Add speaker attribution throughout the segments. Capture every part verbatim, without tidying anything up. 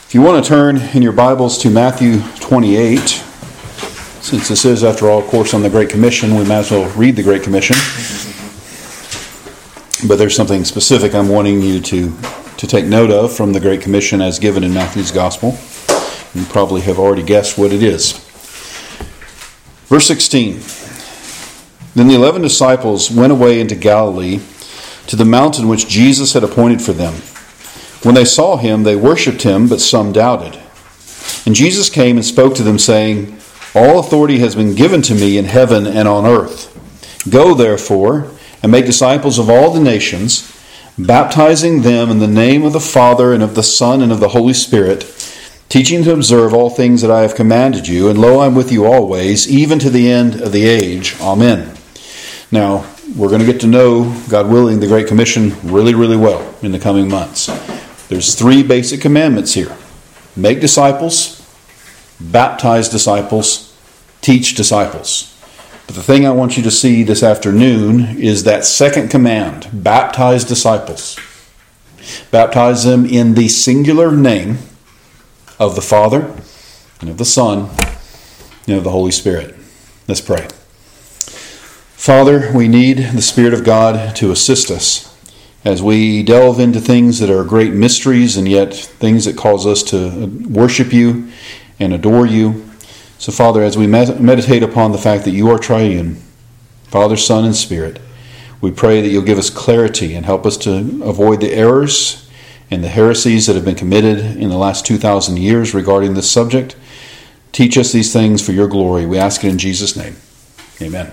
Speaker 1: If you want to turn in your Bibles to Matthew twenty-eight, since this is, after all, a course on the Great Commission, we might as well read the Great Commission. But there's something specific I'm wanting you to, to take note of from the Great Commission as given in Matthew's Gospel. You probably have already guessed what it is. Verse sixteen. Then the eleven disciples went away into Galilee to the mountain which Jesus had appointed for them. When they saw him, they worshipped him, but some doubted. And Jesus came and spoke to them, saying, All authority has been given to me in heaven and on earth. Go, therefore, and make disciples of all the nations, baptizing them in the name of the Father and of the Son and of the Holy Spirit, teaching to observe all things that I have commanded you, and lo, I am with you always, even to the end of the age. Amen. Now, we're going to get to know, God willing, the Great Commission really, really well in the coming months. There's three basic commandments here. Make disciples, baptize disciples, teach disciples. But the thing I want you to see this afternoon is that second command, baptize disciples. Baptize them in the singular name of the Father and of the Son and of the Holy Spirit. Let's pray. Father, we need the Spirit of God to assist us as we delve into things that are great mysteries and yet things that cause us to worship you and adore you. So, Father, as we meditate upon the fact that you are triune, Father, Son, and Spirit, we pray that you'll give us clarity and help us to avoid the errors and the heresies that have been committed in the last two thousand years regarding this subject. Teach us these things for your glory. We ask it in Jesus' name. Amen.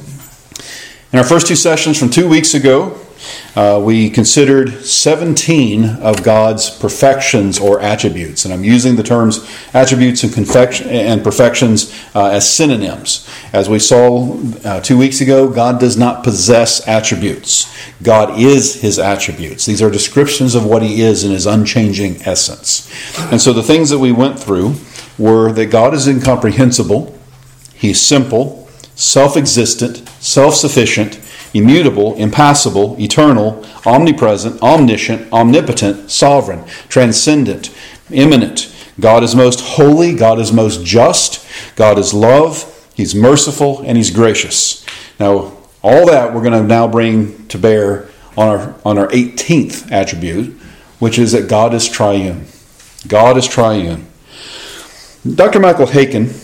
Speaker 1: In our first two sessions from two weeks ago, uh, we considered seventeen of God's perfections or attributes. And I'm using the terms attributes and, confection, and perfections uh, as synonyms. As we saw uh, two weeks ago, God does not possess attributes. God is his attributes. These are descriptions of what he is in his unchanging essence. And so the things that we went through were that God is incomprehensible, he's simple, self-existent, self-sufficient, immutable, impassible, eternal, omnipresent, omniscient, omnipotent, sovereign, transcendent, immanent. God is most holy. God is most just. God is love. He's merciful and he's gracious. Now, all that we're going to now bring to bear on our on our eighteenth attribute, which is that God is triune. God is triune. Doctor Michael Haykin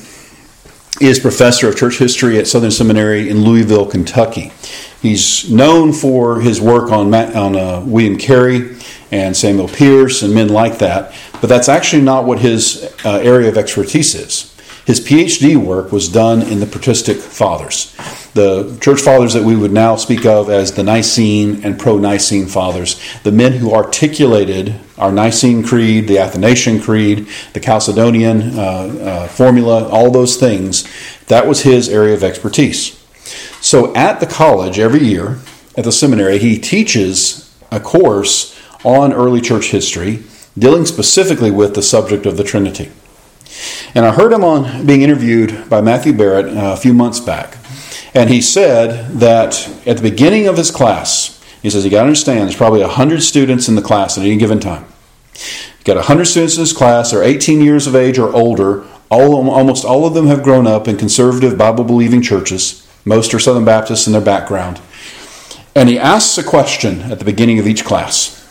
Speaker 1: is professor of church history at Southern Seminary in Louisville, Kentucky. He's known for his work on on uh, William Carey and Samuel Pierce and men like that, but that's actually not what his uh, area of expertise is. His P H D work was done in the patristic fathers, the church fathers that we would now speak of as the Nicene and pro-Nicene fathers, the men who articulated our Nicene Creed, the Athanasian Creed, the Chalcedonian uh, uh, formula, all those things. That was his area of expertise. So at the college every year, at the seminary, he teaches a course on early church history, dealing specifically with the subject of the Trinity. And I heard him on being interviewed by Matthew Barrett uh, a few months back. And he said that at the beginning of his class, he says, you got to understand, there's probably one hundred students in the class at any given time. You've got one hundred students in this class, they're eighteen years of age or older. All, almost all of them have grown up in conservative Bible-believing churches. Most are Southern Baptists in their background. And he asks a question at the beginning of each class.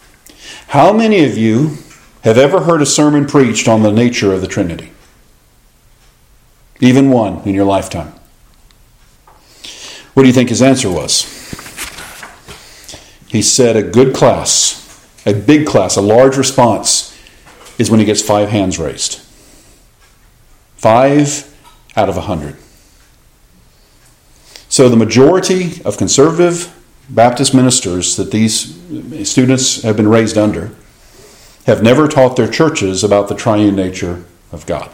Speaker 1: How many of you have ever heard a sermon preached on the nature of the Trinity? Even one in your lifetime. What do you think his answer was? He said a good class, a big class, a large response is when he gets five hands raised. Five out of a hundred. So the majority of conservative Baptist ministers that these students have been raised under have never taught their churches about the triune nature of God.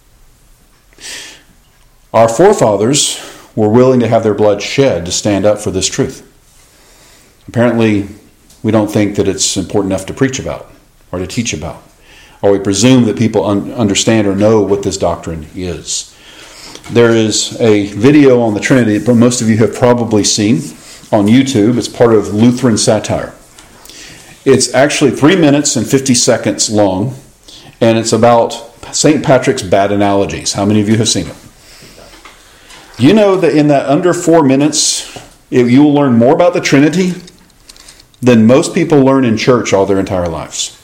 Speaker 1: Our forefathers were willing to have their blood shed to stand up for this truth. Apparently, we don't think that it's important enough to preach about or to teach about. Or we presume that people un- understand or know what this doctrine is. There is a video on the Trinity that most of you have probably seen on YouTube. It's part of Lutheran satire. It's actually three minutes and fifty seconds long, and it's about Saint Patrick's bad analogies. How many of you have seen it? You know that in that under four minutes, you will learn more about the Trinity than most people learn in church all their entire lives.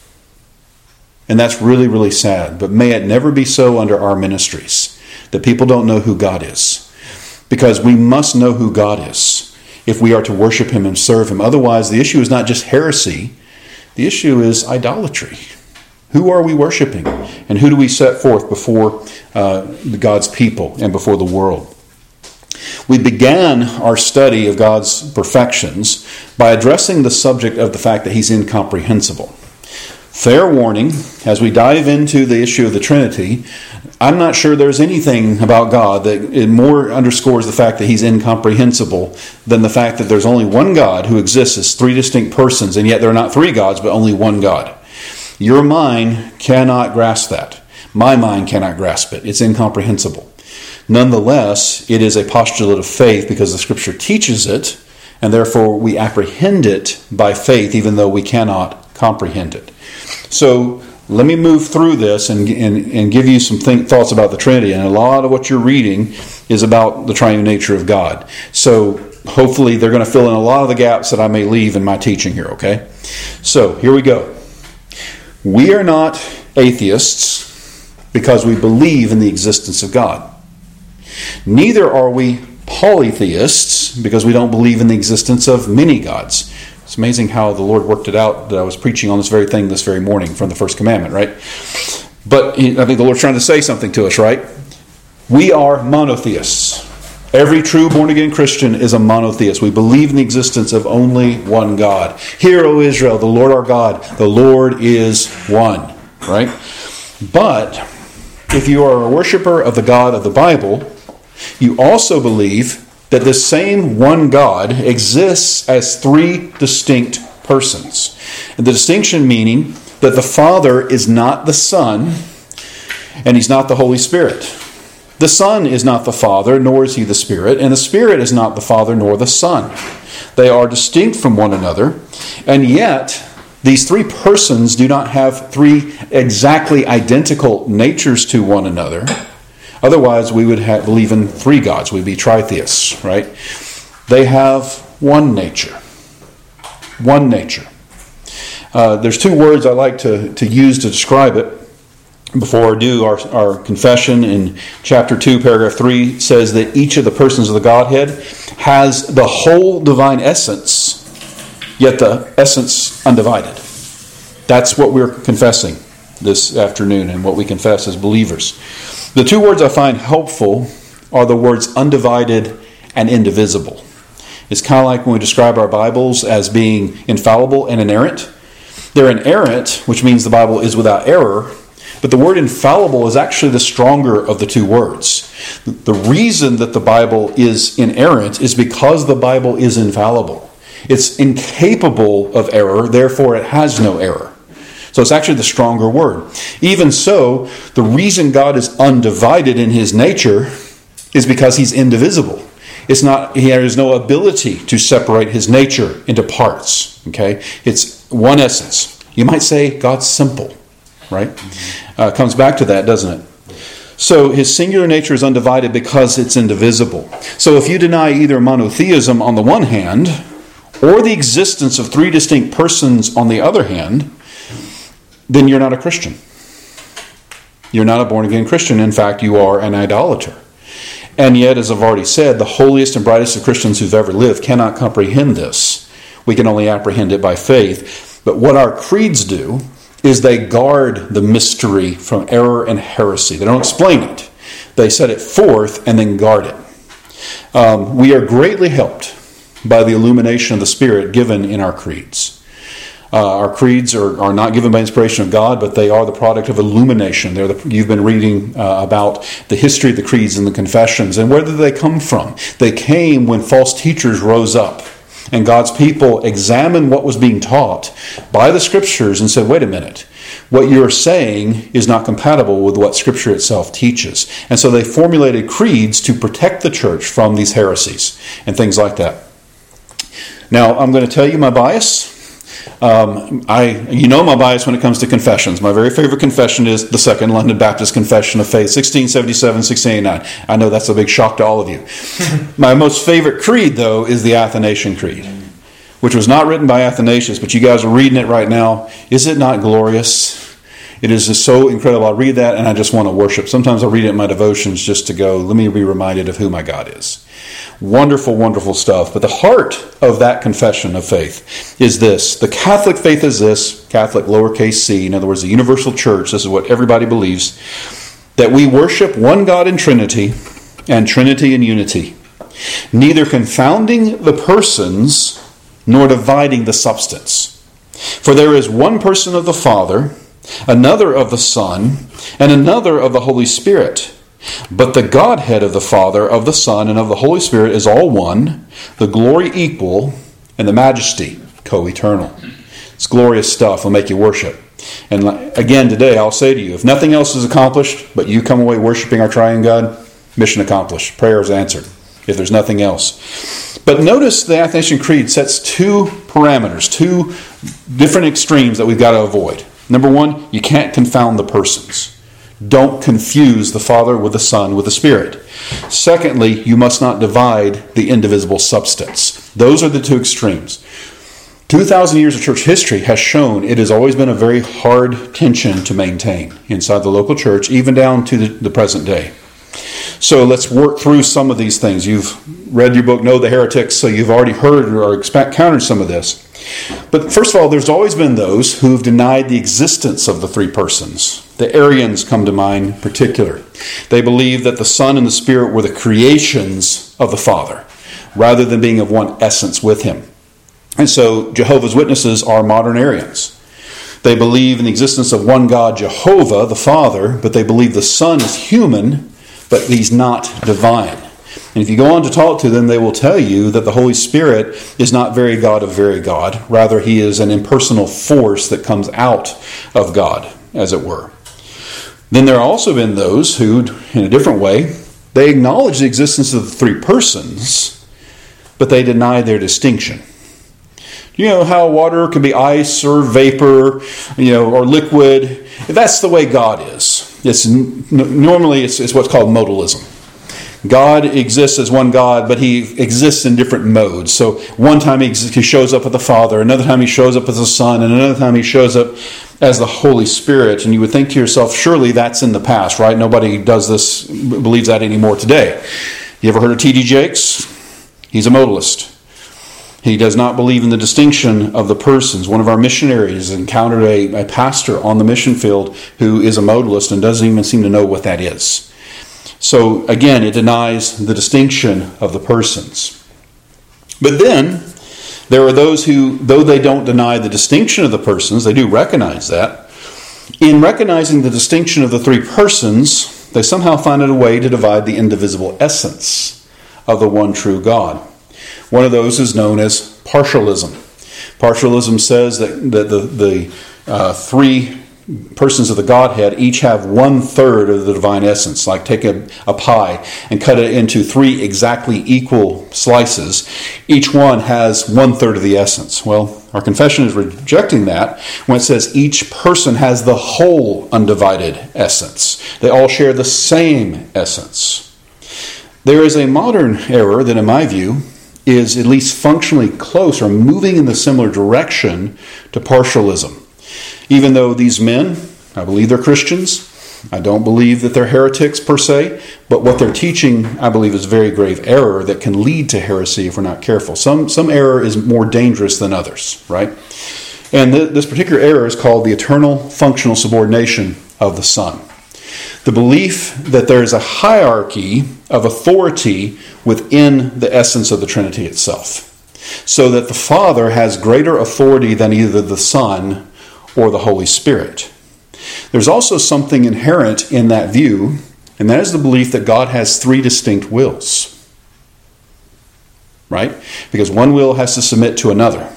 Speaker 1: And that's really, really sad. But may it never be so under our ministries, that people don't know who God is. Because we must know who God is if we are to worship Him and serve Him. Otherwise, the issue is not just heresy. The issue is idolatry. Who are we worshiping? And who do we set forth before uh, God's people and before the world? We began our study of God's perfections by addressing the subject of the fact that He's incomprehensible. Fair warning, as we dive into the issue of the Trinity, I'm not sure there's anything about God that it more underscores the fact that He's incomprehensible than the fact that there's only one God who exists as three distinct persons, and yet there are not three gods, but only one God. Your mind cannot grasp that. My mind cannot grasp it. It's incomprehensible. Nonetheless, it is a postulate of faith because the Scripture teaches it, and therefore we apprehend it by faith even though we cannot comprehend it. So let me move through this and, and, and give you some think, thoughts about the Trinity. And a lot of what you're reading is about the triune nature of God. So hopefully they're going to fill in a lot of the gaps that I may leave in my teaching here, okay? So here we go. We are not atheists because we believe in the existence of God. Neither are we polytheists because we don't believe in the existence of many gods. It's amazing how the Lord worked it out that I was preaching on this very thing this very morning from the first commandment, right? But I think the Lord's trying to say something to us, right? We are monotheists. Every true born-again Christian is a monotheist. We believe in the existence of only one God. Hear, O Israel, the Lord our God, the Lord is one, right? But if you are a worshiper of the God of the Bible, you also believe that this same one God exists as three distinct persons. And the distinction meaning that the Father is not the Son, and He's not the Holy Spirit. The Son is not the Father, nor is He the Spirit, and the Spirit is not the Father nor the Son. They are distinct from one another, and yet these three persons do not have three exactly identical natures to one another. Otherwise, we would have, believe in three gods. We'd be tritheists, right? They have one nature. One nature. Uh, there's two words I like to, to use to describe it. Before I do, our, our confession in chapter two, paragraph three says that each of the persons of the Godhead has the whole divine essence, yet the essence undivided. That's what we're confessing this afternoon and what we confess as believers. The two words I find helpful are the words undivided and indivisible. It's kind of like when we describe our Bibles as being infallible and inerrant. They're inerrant, which means the Bible is without error, but the word infallible is actually the stronger of the two words. The reason that the Bible is inerrant is because the Bible is infallible. It's incapable of error, therefore it has no error. So it's actually the stronger word. Even so, the reason God is undivided in His nature is because He's indivisible. It's not, He has no ability to separate His nature into parts. Okay? It's one essence. You might say God's simple, right? Uh, comes back to that, doesn't it? So His singular nature is undivided because it's indivisible. So if you deny either monotheism on the one hand, or the existence of three distinct persons on the other hand, then you're not a Christian. You're not a born-again Christian. In fact, you are an idolater. And yet, as I've already said, the holiest and brightest of Christians who've ever lived cannot comprehend this. We can only apprehend it by faith. But what our creeds do is they guard the mystery from error and heresy. They don't explain it. They set it forth and then guard it. Um, we are greatly helped by the illumination of the Spirit given in our creeds. Uh, our creeds are, are not given by inspiration of God, but they are the product of illumination. They're the, you've been reading uh, about the history of the creeds and the confessions. And where did they come from? They came when false teachers rose up. And God's people examined what was being taught by the Scriptures and said, wait a minute, what you're saying is not compatible with what Scripture itself teaches. And so they formulated creeds to protect the church from these heresies and things like that. Now, I'm going to tell you my bias. Um, I, you know my bias when it comes to confessions. My very favorite confession is the Second London Baptist Confession of Faith, sixteen seventy-seven, sixteen eighty-nine. I know that's a big shock to all of you. My most favorite creed, though, is the Athanasian Creed, which was not written by Athanasius, but you guys are reading it right now. Is it not glorious? It is just so incredible. I read that and I just want to worship. Sometimes I read it in my devotions just to go, let me be reminded of who my God is. Wonderful, wonderful stuff. But the heart of that confession of faith is this. The Catholic faith is this, Catholic lowercase c, in other words, the universal church, this is what everybody believes, that we worship one God in Trinity and Trinity in unity, neither confounding the persons nor dividing the substance. For there is one person of the Father, another of the Son, and another of the Holy Spirit. But the Godhead of the Father, of the Son, and of the Holy Spirit is all one, the glory equal, and the majesty co-eternal. It's glorious stuff. It'll make you worship. And again, today I'll say to you, if nothing else is accomplished, but you come away worshiping our triune God, mission accomplished. Prayer is answered, if there's nothing else. But notice the Athanasian Creed sets two parameters, two different extremes that we've got to avoid. Number one, you can't confound the persons. Don't confuse the Father with the Son with the Spirit. Secondly, you must not divide the indivisible substance. Those are the two extremes. two thousand years of church history has shown it has always been a very hard tension to maintain inside the local church, even down to the, the present day. So let's work through some of these things. You've read your book, Know the Heretics, so you've already heard or encountered some of this. But first of all, there's always been those who've denied the existence of the three persons. The Arians come to mind in particular. They believe that the Son and the Spirit were the creations of the Father, rather than being of one essence with Him. And so Jehovah's Witnesses are modern Arians. They believe in the existence of one God, Jehovah, the Father, but they believe the Son is human, but He's not divine. And if you go on to talk to them, they will tell you that the Holy Spirit is not very God of very God. Rather, He is an impersonal force that comes out of God, as it were. Then there have also been those who, in a different way, they acknowledge the existence of the three persons, but they deny their distinction. You know how water can be ice or vapor, you know, or liquid. That's the way God is. It's normally it's, it's what's called modalism. God exists as one God, but He exists in different modes. So one time he, he shows up as the Father, another time He shows up as the Son, and another time He shows up as the Holy Spirit. And you would think to yourself, surely that's in the past, right? Nobody does this, believes that anymore today. You ever heard of T D Jakes? He's a modalist. He does not believe in the distinction of the persons. One of our missionaries encountered a, a pastor on the mission field who is a modalist and doesn't even seem to know what that is. So again, it denies the distinction of the persons. But then, there are those who, though they don't deny the distinction of the persons, they do recognize that. In recognizing the distinction of the three persons, they somehow find a way to divide the indivisible essence of the one true God. One of those is known as partialism. Partialism says that, that the, the uh, three persons of the Godhead each have one third of the divine essence. Like take a, a pie and cut it into three exactly equal slices. Each one has one third of the essence. Well, our confession is rejecting that when it says each person has the whole undivided essence. They all share the same essence. There is a modern error that, in my view, is at least functionally close or moving in the similar direction to partialism. Even though these men, I believe they're Christians, I don't believe that they're heretics per se, but what they're teaching, I believe, is very grave error that can lead to heresy if we're not careful. Some some error is more dangerous than others, right? And th- this particular error is called the eternal functional subordination of the Son. The belief that there is a hierarchy of authority within the essence of the Trinity itself, so that the Father has greater authority than either the Son or the Holy Spirit. There's also something inherent in that view, and that is the belief that God has three distinct wills. Right? Because one will has to submit to another.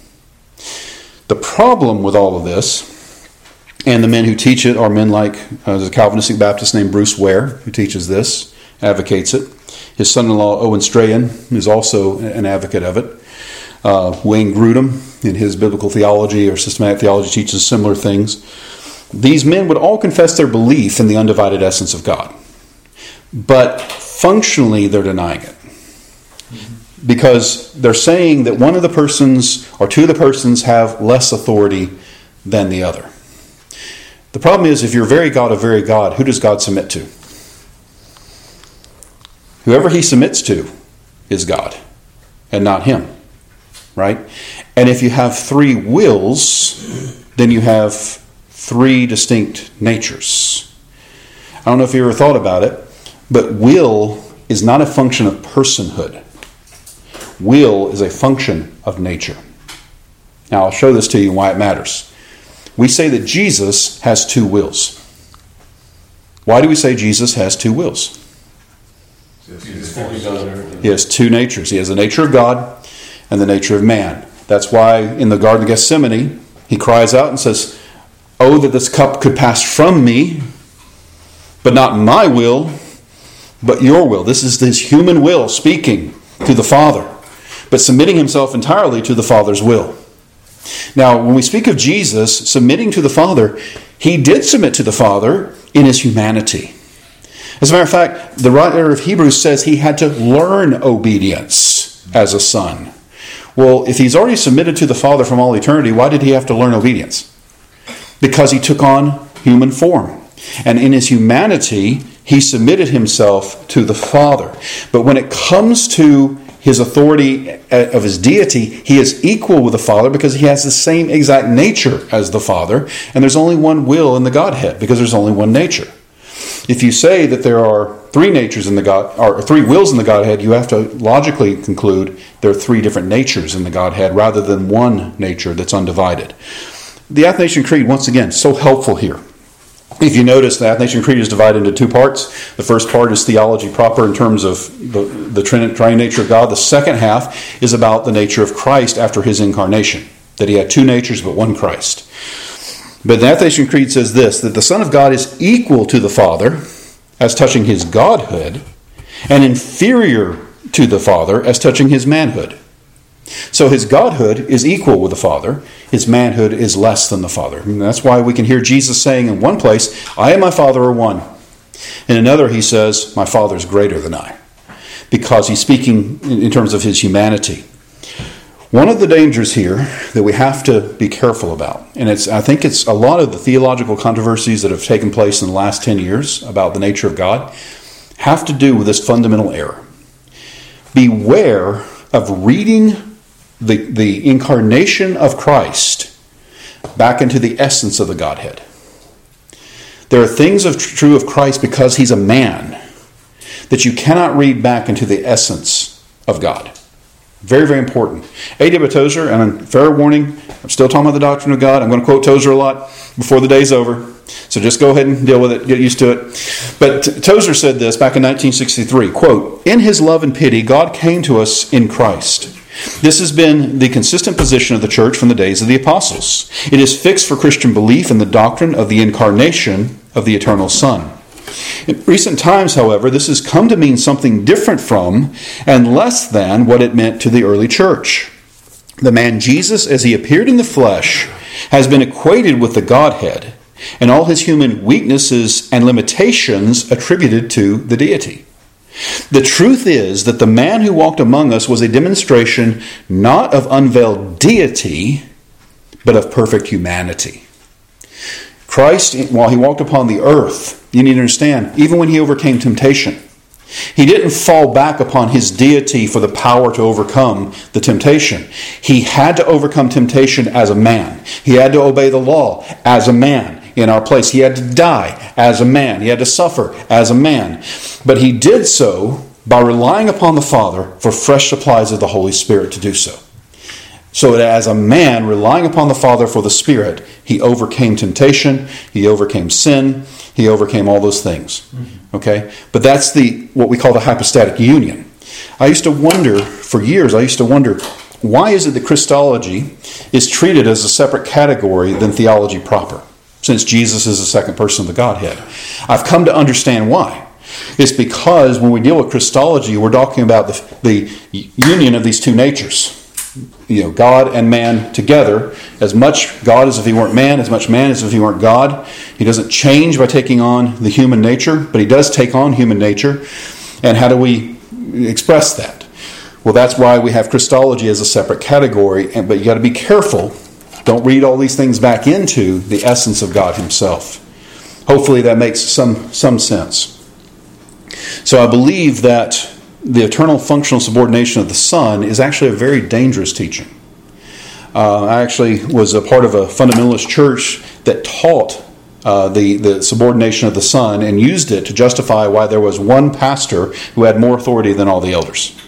Speaker 1: The problem with all of this, and the men who teach it are men like uh, there's a Calvinistic Baptist named Bruce Ware who teaches this, advocates it. His son-in-law Owen Strahan is also an advocate of it. Uh, Wayne Grudem, in his biblical theology or systematic theology, teaches similar things. These men would all confess their belief in the undivided essence of God. But functionally, they're denying it. Because they're saying that one of the persons or two of the persons have less authority than the other. The problem is, if you're very God of very God, who does God submit to? Whoever he submits to is God and not him. Right? And if you have three wills, then you have three distinct natures. I don't know if you ever thought about it, but will is not a function of personhood. Will is a function of nature. Now, I'll show this to you why it matters. We say that Jesus has two wills. Why do we say Jesus has two wills? He has two natures. He has the nature of God and the nature of man. That's why in the Garden of Gethsemane, he cries out and says, "Oh, that this cup could pass from me, but not my will, but your will." This is his human will speaking to the Father, but submitting himself entirely to the Father's will. Now, when we speak of Jesus submitting to the Father, he did submit to the Father in his humanity. As a matter of fact, the writer of Hebrews says he had to learn obedience as a son. Well, if he's already submitted to the Father from all eternity, why did he have to learn obedience? Because he took on human form. And in his humanity, he submitted himself to the Father. But when it comes to his authority of his deity, he is equal with the Father because he has the same exact nature as the Father. And there's only one will in the Godhead because there's only one nature. If you say that there are three natures in the God, or three wills in the Godhead, you have to logically conclude there are three different natures in the Godhead rather than one nature that's undivided. The Athanasian Creed, once again, so helpful here. If you notice, the Athanasian Creed is divided into two parts. The first part is theology proper in terms of the, the triune nature of God. The second half is about the nature of Christ after his incarnation, that he had two natures but one Christ. But the Athanasian Creed says this, that the Son of God is equal to the Father as touching his godhood and inferior to the Father as touching his manhood. So his godhood is equal with the Father. His manhood is less than the Father. And that's why we can hear Jesus saying in one place, "I and my Father are one." In another, he says, "My Father is greater than I," because he's speaking in terms of his humanity. One of the dangers here that we have to be careful about, and it's I think it's a lot of the theological controversies that have taken place in the last ten years about the nature of God, have to do with this fundamental error. Beware of reading the, the incarnation of Christ back into the essence of the Godhead. There are things of true of Christ because he's a man that you cannot read back into the essence of God. Very, very important. A W Tozer, and fair warning, I'm still talking about the doctrine of God. I'm going to quote Tozer a lot before the day's over. So just go ahead and deal with it. Get used to it. But Tozer said this back in nineteen sixty-three, quote, "In his love and pity, God came to us in Christ. This has been the consistent position of the church from the days of the apostles. It is fixed for Christian belief in the doctrine of the incarnation of the eternal Son. In recent times, however, this has come to mean something different from and less than what it meant to the early church. The man Jesus, as he appeared in the flesh, has been equated with the Godhead, and all his human weaknesses and limitations attributed to the deity. The truth is that the man who walked among us was a demonstration not of unveiled deity, but of perfect humanity. Christ, while he walked upon the earth, you need to understand, even when he overcame temptation, he didn't fall back upon his deity for the power to overcome the temptation. He had to overcome temptation as a man. He had to obey the law as a man in our place. He had to die as a man. He had to suffer as a man. But he did so by relying upon the Father for fresh supplies of the Holy Spirit to do so. So that as a man, relying upon the Father for the Spirit, he overcame temptation, he overcame sin, he overcame all those things. Okay? But that's the what we call the hypostatic union. I used to wonder, for years, I used to wonder, why is it that Christology is treated as a separate category than theology proper, since Jesus is the second person of the Godhead? I've come to understand why. It's because when we deal with Christology, we're talking about the, the union of these two natures. you know, God and man together. As much God as if he weren't man, as much man as if he weren't God. He doesn't change by taking on the human nature, but he does take on human nature. And how do we express that? Well, that's why we have Christology as a separate category. But you got to be careful. Don't read all these things back into the essence of God himself. Hopefully that makes some, some sense. So I believe that the eternal functional subordination of the Son is actually a very dangerous teaching. Uh, I actually was a part of a fundamentalist church that taught uh, the, the subordination of the Son and used it to justify why there was one pastor who had more authority than all the elders.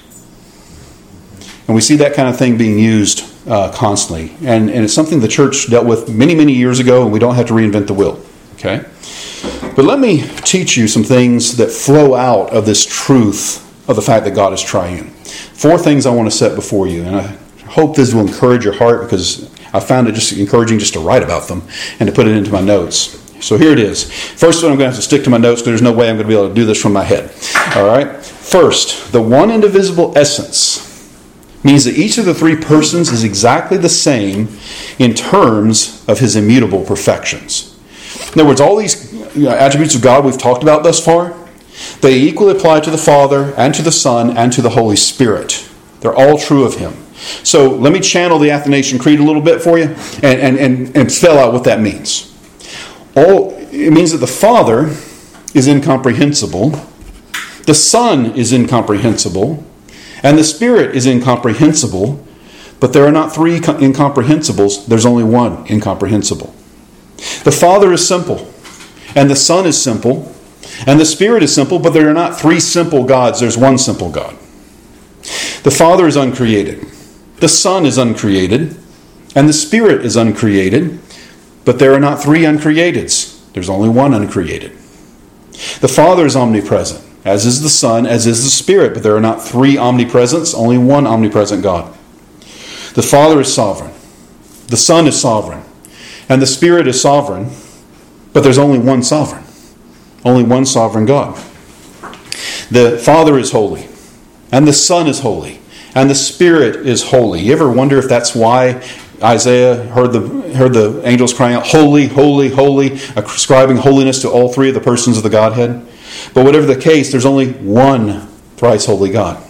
Speaker 1: And we see that kind of thing being used uh, constantly. And, and it's something the church dealt with many, many years ago, and we don't have to reinvent the wheel. Okay? But let me teach you some things that flow out of this truth of the fact that God is triune. Four things I want to set before you, and I hope this will encourage your heart, because I found it just encouraging just to write about them and to put it into my notes. So here it is. First one, I'm going to have to stick to my notes because there's no way I'm going to be able to do this from my head. All right? First, the one indivisible essence means that each of the three persons is exactly the same in terms of his immutable perfections. In other words, all these you know, attributes of God we've talked about thus far, they equally apply to the Father and to the Son and to the Holy Spirit. They're all true of him. So let me channel the Athanasian Creed a little bit for you and, and, and, and spell out what that means. All, it means that the Father is incomprehensible, the Son is incomprehensible, and the Spirit is incomprehensible, but there are not three incomprehensibles, there's only one incomprehensible. The Father is simple, and the Son is simple, and the Spirit is simple, but there are not three simple gods, there's one simple God. The Father is uncreated, the Son is uncreated, and the Spirit is uncreated, but there are not three uncreateds, there's only one uncreated. The Father is omnipresent, as is the Son, as is the Spirit, but there are not three omnipresents, only one omnipresent God. The Father is sovereign, the Son is sovereign, and the Spirit is sovereign, but there's only one sovereign. Only one sovereign God. The Father is holy, and the Son is holy, and the Spirit is holy. You ever wonder if that's why Isaiah heard the heard the angels crying out, "Holy, holy, holy," ascribing holiness to all three of the persons of the Godhead? But whatever the case, there's only one thrice holy God.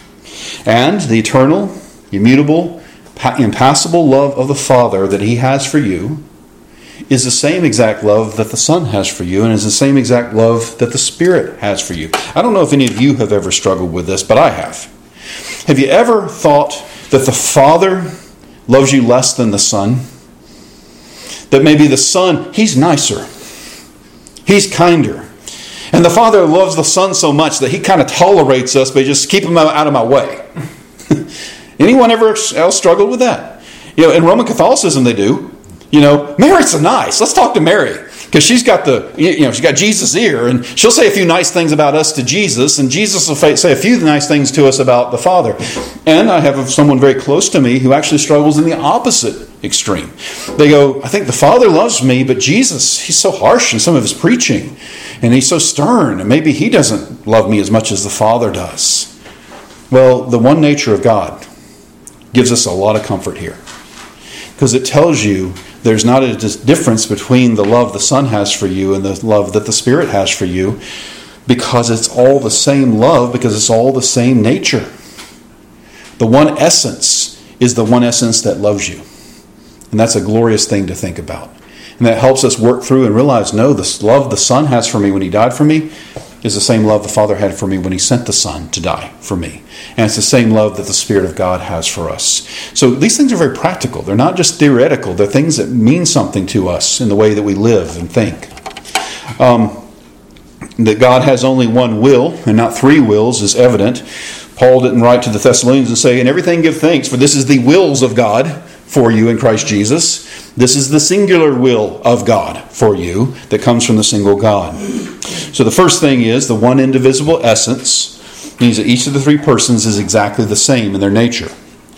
Speaker 1: And the eternal, immutable, impassible love of the Father that he has for you is the same exact love that the Son has for you, and is the same exact love that the Spirit has for you. I don't know if any of you have ever struggled with this, but I have. Have you ever thought that the Father loves you less than the Son? That maybe the Son, he's nicer, he's kinder, and the Father loves the Son so much that he kind of tolerates us, but just keep him out of my way. Anyone ever else struggled with that? You know, in Roman Catholicism they do. You know, Mary's so nice. Let's talk to Mary, because she's got the, you know, she's got Jesus' ear, and she'll say a few nice things about us to Jesus, and Jesus will say a few nice things to us about the Father. And I have someone very close to me who actually struggles in the opposite extreme. They go, I think the Father loves me, but Jesus, he's so harsh in some of his preaching, and he's so stern, and maybe he doesn't love me as much as the Father does. Well, the one nature of God gives us a lot of comfort here, because it tells you there's not a difference between the love the Son has for you and the love that the Spirit has for you, because it's all the same love, because it's all the same nature. The one essence is the one essence that loves you. And that's a glorious thing to think about. And that helps us work through and realize, no, the love the Son has for me when he died for me is the same love the Father had for me when he sent the Son to die for me. And it's the same love that the Spirit of God has for us. So these things are very practical. They're not just theoretical. They're things that mean something to us in the way that we live and think. Um, that God has only one will and not three wills is evident. Paul didn't write to the Thessalonians and say, "In everything give thanks, for this is the wills of God for you in Christ Jesus." This is the singular will of God for you that comes from the single God. So the first thing is the one indivisible essence means that each of the three persons is exactly the same in their nature.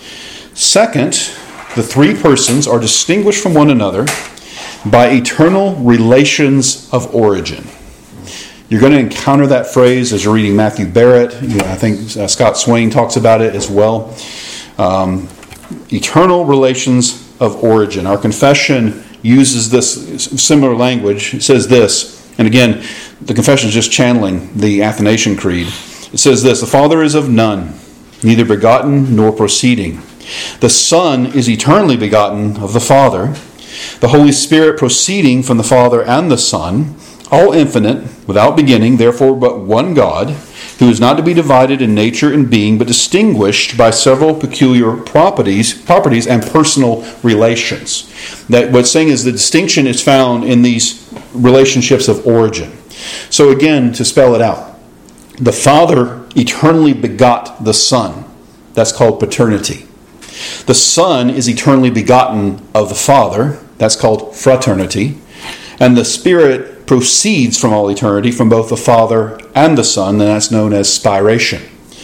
Speaker 1: Second, the three persons are distinguished from one another by eternal relations of origin. You're going to encounter that phrase as you're reading Matthew Barrett. You know, I think uh, Scott Swain talks about it as well. Um, eternal relations of origin. Our confession uses this similar language. It says this, and again, the confession is just channeling the Athanasian Creed. It says this: the Father is of none, neither begotten nor proceeding. The Son is eternally begotten of the Father. The Holy Spirit proceeding from the Father and the Son, all infinite, without beginning, therefore but one God, who is not to be divided in nature and being, but distinguished by several peculiar properties, properties and personal relations. That what's saying is the distinction is found in these relationships of origin. So again, to spell it out, the Father eternally begot the Son. That's called paternity. The Son is eternally begotten of the Father. That's called fraternity. And the Spirit proceeds from all eternity from both the Father and the Son, and that's known as spiration.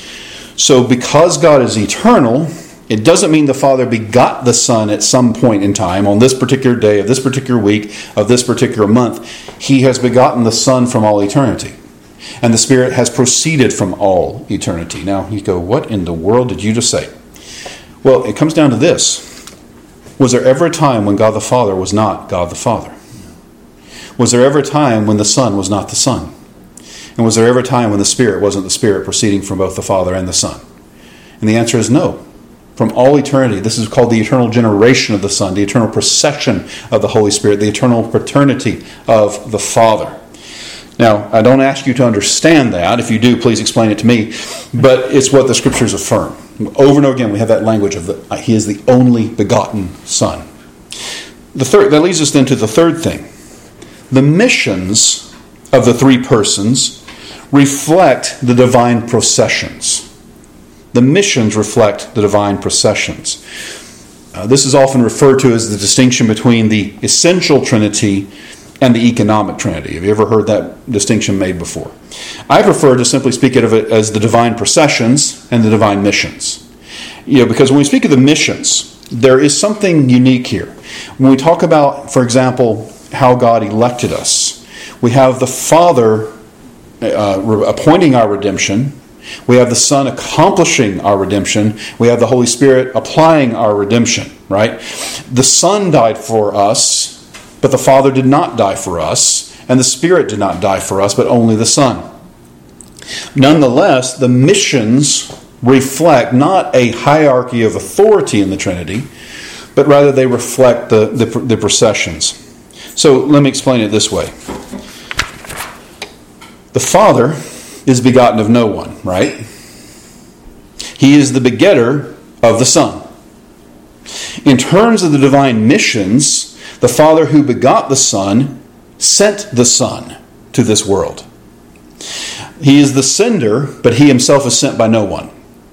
Speaker 1: So because God is eternal, it doesn't mean the Father begot the Son at some point in time, on this particular day, of this particular week, of this particular month. He has begotten the Son from all eternity. And the Spirit has proceeded from all eternity. Now you go, what in the world did you just say? Well, it comes down to this. Was there ever a time when God the Father was not God the Father? Was there ever a time when the Son was not the Son? And was there ever a time when the Spirit wasn't the Spirit proceeding from both the Father and the Son? And the answer is no. From all eternity, this is called the eternal generation of the Son, the eternal procession of the Holy Spirit, the eternal paternity of the Father. Now, I don't ask you to understand that. If you do, please explain it to me. But it's what the Scriptures affirm. Over and over again, we have that language of the, He is the only begotten Son. The third, that leads us then to the third thing. The missions of the three persons reflect the divine processions. The missions reflect the divine processions. Uh, this is often referred to as the distinction between the essential Trinity and the economic Trinity. Have you ever heard that distinction made before? I prefer to simply speak of it as the divine processions and the divine missions. You know, because when we speak of the missions, there is something unique here. When we talk about, for example, how God elected us, we have the Father uh, appointing our redemption. We have the Son accomplishing our redemption. We have the Holy Spirit applying our redemption, right? The Son died for us, but the Father did not die for us, and the Spirit did not die for us, but only the Son. Nonetheless, the missions reflect not a hierarchy of authority in the Trinity, but rather they reflect the, the, the processions. So let me explain it this way. The Father is begotten of no one, right? He is the begetter of the Son. In terms of the divine missions, the Father who begot the Son sent the Son to this world. He is the sender, but He Himself is sent by no one.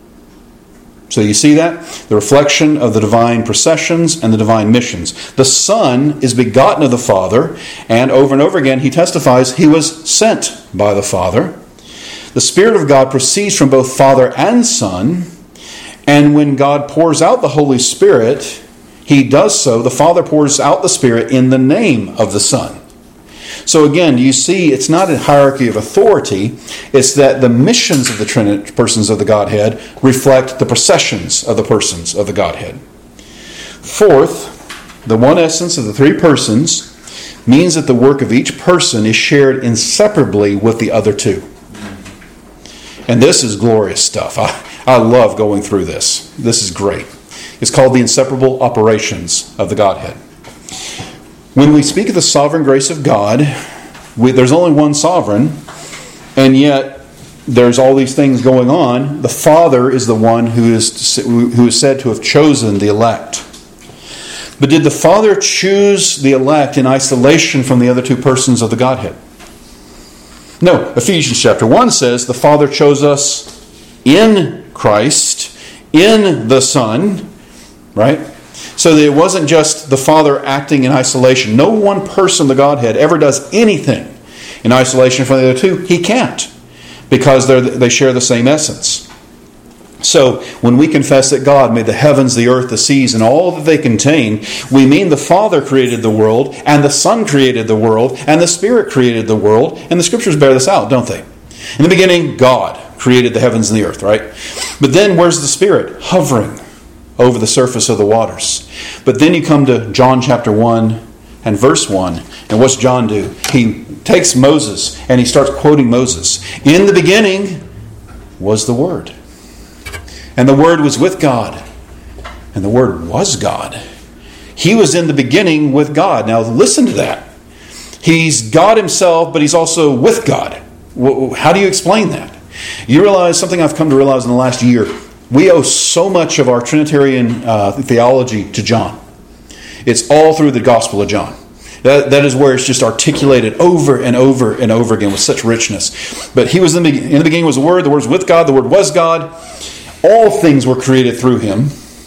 Speaker 1: So you see that? The reflection of the divine processions and the divine missions. The Son is begotten of the Father, and over and over again He testifies He was sent by the Father. The Spirit of God proceeds from both Father and Son, and when God pours out the Holy Spirit, He does so, the Father pours out the Spirit in the name of the Son. So again, you see, it's not a hierarchy of authority. It's that the missions of the Trinity, persons of the Godhead reflect the processions of the persons of the Godhead. Fourth, the one essence of the three persons means that the work of each person is shared inseparably with the other two. And this is glorious stuff. I, I love going through this. This is great. It's called the inseparable operations of the Godhead. When we speak of the sovereign grace of God, we, there's only one sovereign, and yet there's all these things going on. The Father is the one who is, who is said to have chosen the elect. But did the Father choose the elect in isolation from the other two persons of the Godhead? No. Ephesians chapter one says the Father chose us in Christ, in the Son, right? So that it wasn't just the Father acting in isolation. No one person of the Godhead ever does anything in isolation from the other two. He can't, because they're, they share the same essence. So when we confess that God made the heavens, the earth, the seas, and all that they contain, we mean the Father created the world, and the Son created the world, and the Spirit created the world. And the Scriptures bear this out, don't they? In the beginning, God created the heavens and the earth, right? But then where's the Spirit? Hovering over the surface of the waters. But then you come to John chapter one and verse one. And what's John do? He takes Moses and he starts quoting Moses. In the beginning was the Word. And the Word was with God. And the Word was God. He was in the beginning with God. Now listen to that. He's God himself, but he's also with God. How do you explain that? You realize something I've come to realize in the last year. We owe so much of our Trinitarian uh, theology to John. It's all through the Gospel of John. That, that is where it's just articulated over and over and over again with such richness. But he was in the, in the beginning was the Word. The Word was with God. The Word was God. All things were created through him.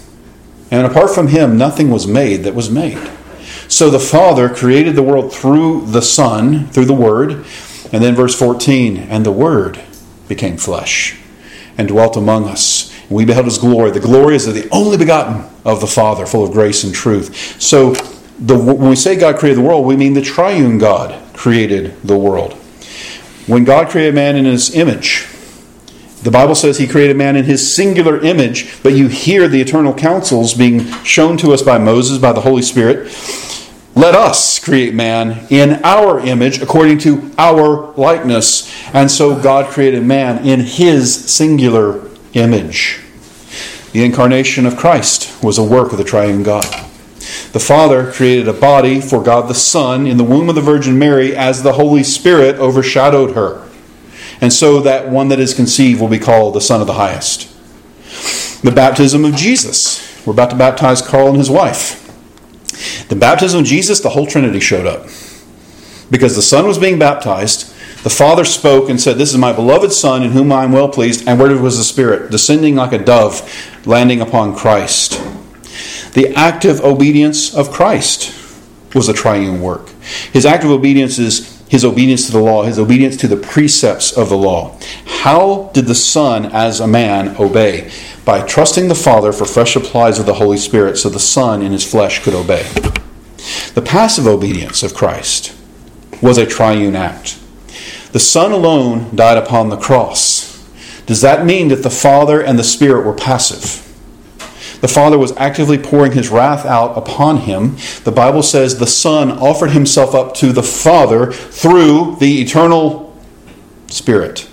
Speaker 1: And apart from him, nothing was made that was made. So the Father created the world through the Son, through the Word. And then verse fourteen, and the Word became flesh and dwelt among us. And we beheld his glory. The glory is of the only begotten of the Father, full of grace and truth. So the, when we say God created the world, we mean the triune God created the world. When God created man in his image, the Bible says he created man in his singular image, but you hear the eternal counsels being shown to us by Moses, by the Holy Spirit. Let us create man in our image, according to our likeness. And so God created man in his singular image. The incarnation of Christ was a work of the triune God. The Father created a body for God the Son in the womb of the Virgin Mary as the Holy Spirit overshadowed her. And so that one that is conceived will be called the Son of the Highest. The baptism of Jesus. We're about to baptize Carl and his wife. The baptism of Jesus, the whole Trinity showed up. Because the Son was being baptized, the Father spoke and said, "This is my beloved Son in whom I am well pleased." And where was the Spirit? Descending like a dove, landing upon Christ. The active obedience of Christ was a triune work. His active obedience is his obedience to the law, his obedience to the precepts of the law. How did the Son, as a man, obey? By trusting the Father for fresh supplies of the Holy Spirit so the Son in his flesh could obey. The passive obedience of Christ was a triune act. The Son alone died upon the cross. Does that mean that the Father and the Spirit were passive? The Father was actively pouring his wrath out upon him. The Bible says the Son offered himself up to the Father through the eternal Spirit.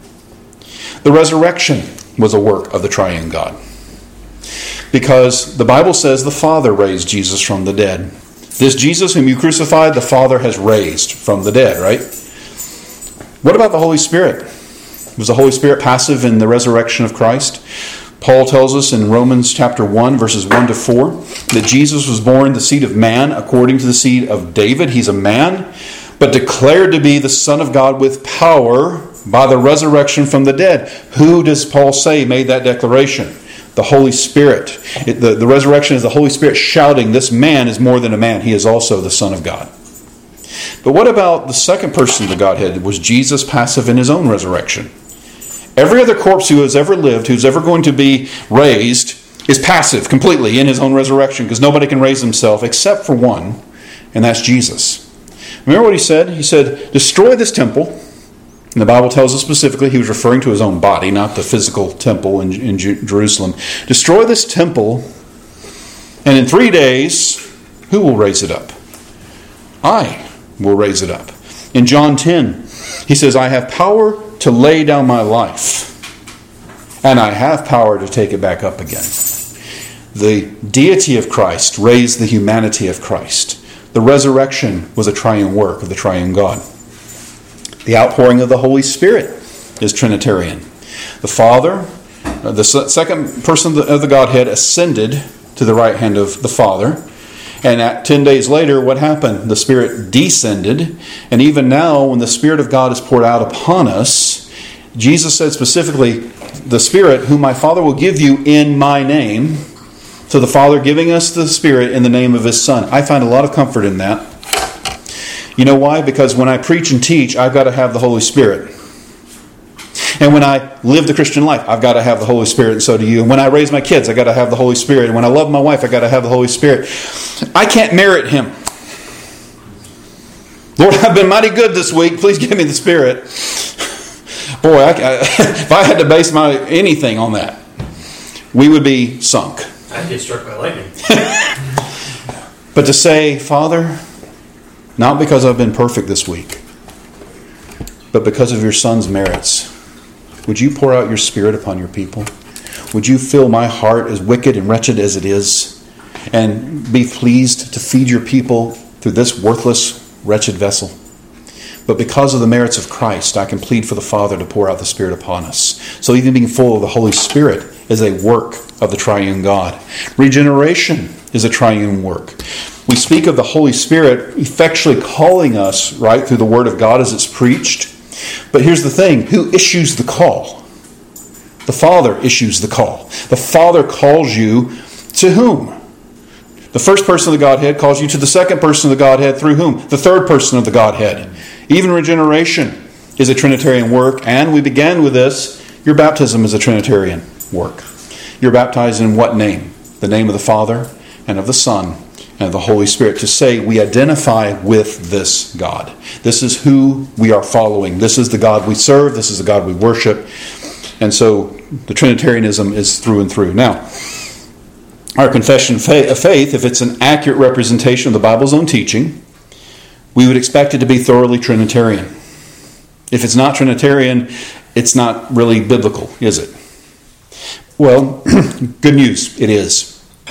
Speaker 1: The resurrection was a work of the triune God. Because the Bible says the Father raised Jesus from the dead. This Jesus whom you crucified, the Father has raised from the dead, right? What about the Holy Spirit? Was the Holy Spirit passive in the resurrection of Christ? Paul tells us in Romans chapter one, verses one to four, that Jesus was born the seed of man according to the seed of David. He's a man, but declared to be the Son of God with power by the resurrection from the dead. Who does Paul say made that declaration? The Holy Spirit. It, the, the resurrection is the Holy Spirit shouting, "This man is more than a man. He is also the Son of God." But what about the second person of the Godhead? Was Jesus passive in his own resurrection? Every other corpse who has ever lived, who's ever going to be raised, is passive completely in his own resurrection because nobody can raise himself except for one, and that's Jesus. Remember what he said? He said, "Destroy this temple." And the Bible tells us specifically he was referring to his own body, not the physical temple in, in Jerusalem. "Destroy this temple, and in three days, who will raise it up? I will raise it up." In John ten, he says, "I have power to lay down my life, and I have power to take it back up again." The deity of Christ raised the humanity of Christ. The resurrection was a triune work of the triune God. The outpouring of the Holy Spirit is Trinitarian. The Father, the second person of the Godhead, ascended to the right hand of the Father. And at ten days later, what happened? The Spirit descended. And even now, when the Spirit of God is poured out upon us, Jesus said specifically, "The Spirit whom my Father will give you in my name." So the Father giving us the Spirit in the name of his Son. I find a lot of comfort in that. You know why? Because when I preach and teach, I've got to have the Holy Spirit. And when I live the Christian life, I've got to have the Holy Spirit, and so do you. And when I raise my kids, I've got to have the Holy Spirit. And when I love my wife, I've got to have the Holy Spirit. I can't merit him. Lord, I've been mighty good this week. Please give me the Spirit. Boy, I, I, if I had to base my anything on that, we would be sunk.
Speaker 2: I'd get struck by lightning.
Speaker 1: But to say, Father, not because I've been perfect this week, but because of your Son's merits, would you pour out your Spirit upon your people? Would you fill my heart, as wicked and wretched as it is, and be pleased to feed your people through this worthless, wretched vessel? But because of the merits of Christ, I can plead for the Father to pour out the Spirit upon us. So even being full of the Holy Spirit is a work of the triune God. Regeneration is a triune work. We speak of the Holy Spirit effectually calling us, right, through the Word of God as it's preached. But here's the thing. Who issues the call? The Father issues the call. The Father calls you to whom? The first person of the Godhead calls you to the second person of the Godhead through whom? The third person of the Godhead. Even regeneration is a Trinitarian work. And we began with this. Your baptism is a Trinitarian work. You're baptized in what name? The name of the Father and of the Son and of the Holy Spirit. To say we identify with this God. This is who we are following. This is the God we serve. This is the God we worship. And so the Trinitarianism is through and through. Now, our confession of faith, if it's an accurate representation of the Bible's own teaching, we would expect it to be thoroughly Trinitarian. If it's not Trinitarian, it's not really biblical, is it? Well, good news, it is.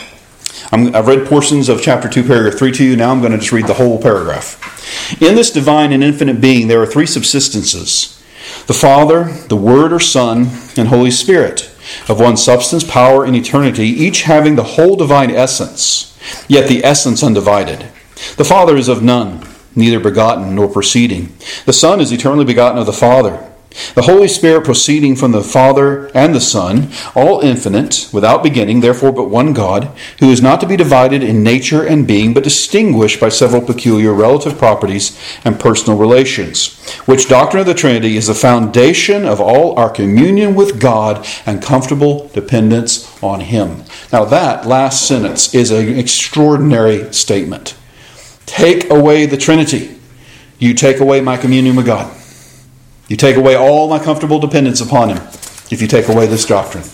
Speaker 1: I'm, I've read portions of chapter two, paragraph three to you. Now I'm going to just read the whole paragraph. In this divine and infinite being, there are three subsistences. The Father, the Word or Son, and Holy Spirit, of one substance, power, and eternity, each having the whole divine essence, yet the essence undivided. The Father is of none, neither begotten nor proceeding. The Son is eternally begotten of the Father. The Holy Spirit proceeding from the Father and the Son, all infinite, without beginning, therefore but one God, who is not to be divided in nature and being, but distinguished by several peculiar relative properties and personal relations, which doctrine of the Trinity is the foundation of all our communion with God and comfortable dependence on Him. Now that last sentence is an extraordinary statement. Take away the Trinity. You take away my communion with God. You take away all my comfortable dependence upon Him if you take away this doctrine.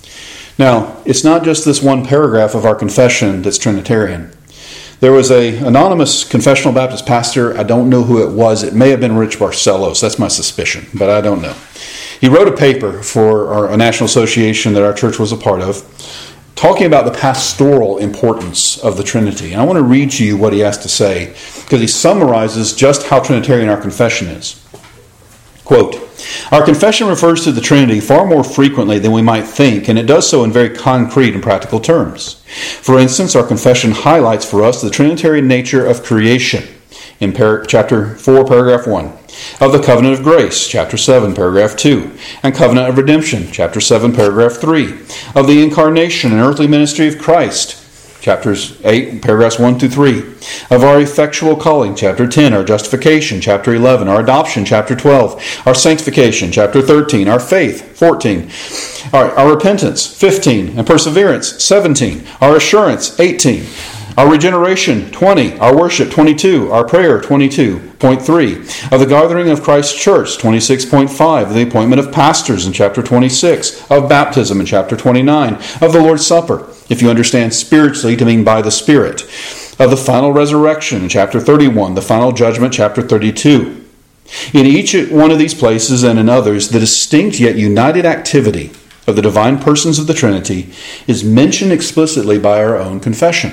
Speaker 1: Now, it's not just this one paragraph of our confession that's Trinitarian. There was an anonymous confessional Baptist pastor. I don't know who it was. It may have been Rich Barcelos. That's my suspicion, but I don't know. He wrote a paper for our, a national association that our church was a part of, talking about the pastoral importance of the Trinity. And I want to read to you what he has to say, because he summarizes just how Trinitarian our confession is. Quote, our confession refers to the Trinity far more frequently than we might think, and it does so in very concrete and practical terms. For instance, our confession highlights for us the Trinitarian nature of creation in par- chapter four, paragraph one, of the covenant of grace, chapter seven, paragraph two, and covenant of redemption, chapter seven, paragraph three, of the incarnation and earthly ministry of Christ, chapters eight, paragraphs one through three, of our effectual calling, chapter ten, our justification, chapter eleven, our adoption, chapter twelve, our sanctification, chapter thirteen, our faith, fourteen, our, our repentance, fifteen, and perseverance, seventeen, our assurance, eighteen, our regeneration, twenty, our worship, twenty-two, our prayer, twenty-two point three, of the gathering of Christ's church, twenty-six point five, of the appointment of pastors in chapter twenty-six, of baptism in chapter twenty-nine, of the Lord's Supper, if you understand spiritually to mean by the Spirit, of the final resurrection in chapter thirty-one, the final judgment, chapter thirty-two. In each one of these places and in others, the distinct yet united activity of the divine persons of the Trinity is mentioned explicitly by our own confession.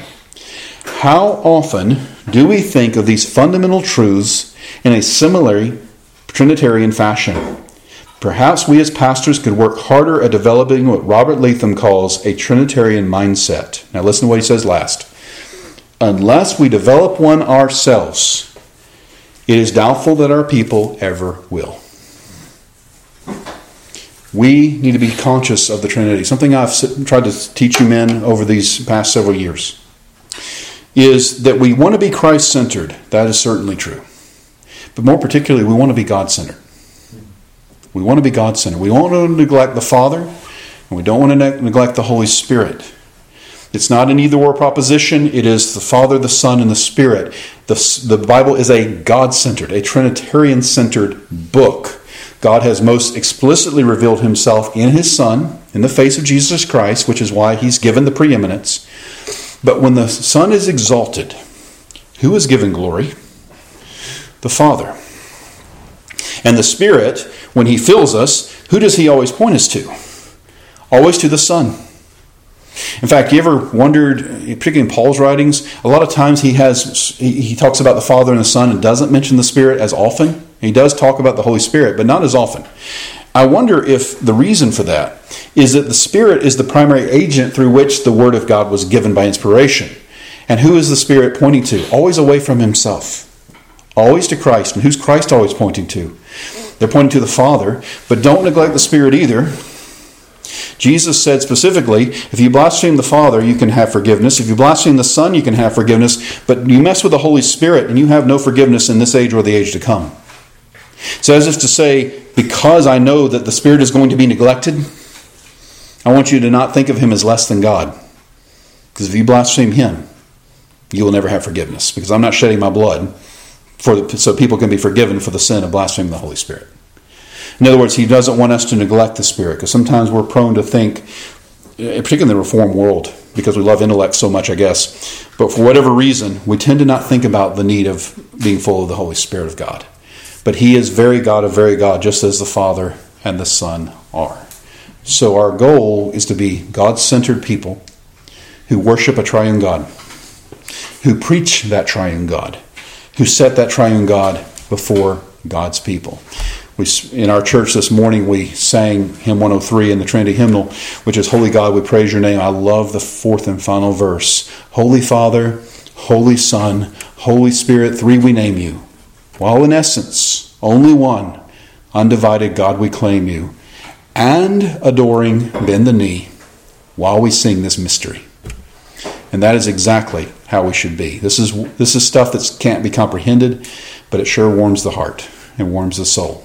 Speaker 1: How often do we think of these fundamental truths in a similarly Trinitarian fashion? Perhaps we as pastors could work harder at developing what Robert Leatham calls a Trinitarian mindset. Now listen to what he says last. Unless we develop one ourselves, it is doubtful that our people ever will. We need to be conscious of the Trinity. Something I've tried to teach you men over these past several years is that we want to be Christ-centered. That is certainly true. But more particularly, we want to be God-centered. We want to be God-centered. We don't want to neglect the Father, and we don't want to ne- neglect the Holy Spirit. It's not an either-or proposition. It is the Father, the Son, and the Spirit. The, the Bible is a God-centered, a Trinitarian-centered book. God has most explicitly revealed himself in his Son, in the face of Jesus Christ, which is why he's given the preeminence. But when the Son is exalted, who is given glory? The Father. And the Spirit, when he fills us, who does he always point us to? Always to the Son. In fact, you ever wondered, particularly in Paul's writings, a lot of times he has he, he talks about the Father and the Son and doesn't mention the Spirit as often. He does talk about the Holy Spirit, but not as often. I wonder if the reason for that is that the Spirit is the primary agent through which the Word of God was given by inspiration. And who is the Spirit pointing to? Always away from himself. Always to Christ. And who's Christ always pointing to? They're pointing to the Father, but don't neglect the Spirit either. Jesus said specifically, if you blaspheme the Father, you can have forgiveness. If you blaspheme the Son, you can have forgiveness. But you mess with the Holy Spirit, and you have no forgiveness in this age or the age to come. So as if to say, because I know that the Spirit is going to be neglected, I want you to not think of him as less than God. Because if you blaspheme him, you will never have forgiveness. Because I'm not shedding my blood for the, so people can be forgiven for the sin of blaspheming the Holy Spirit. In other words, he doesn't want us to neglect the Spirit, because sometimes we're prone to think, particularly in the Reformed world, because we love intellect so much, I guess, but for whatever reason, we tend to not think about the need of being full of the Holy Spirit of God. But he is very God of very God, just as the Father and the Son are. So our goal is to be God-centered people who worship a triune God, who preach that triune God, who set that triune God before God's people. We, in our church this morning, we sang hymn one oh three in the Trinity hymnal, which is, Holy God, we praise your name. I love the fourth and final verse. Holy Father, Holy Son, Holy Spirit, three we name you. While in essence, only one, undivided God we claim you. And adoring, bend the knee while we sing this mystery. And that is exactly how we should be. This is, this is stuff that can't be comprehended, but it sure warms the heart and warms the soul.